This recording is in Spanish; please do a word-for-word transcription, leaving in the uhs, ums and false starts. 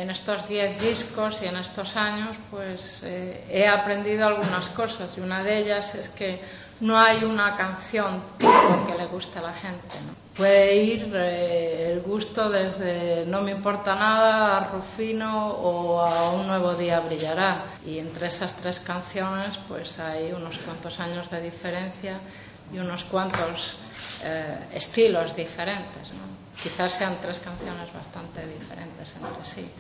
en estos diez discos y en estos años pues eh, he aprendido algunas cosas, y una de ellas es que no hay una canción tipo que le guste a la gente, ¿no? Puede ir eh, el gusto desde No me importa nada a Rufino o a Un nuevo día brillará, y entre esas tres canciones pues hay unos cuantos años de diferencia y unos cuantos eh, estilos diferentes, ¿no? Quizás sean tres canciones bastante diferentes entre sí.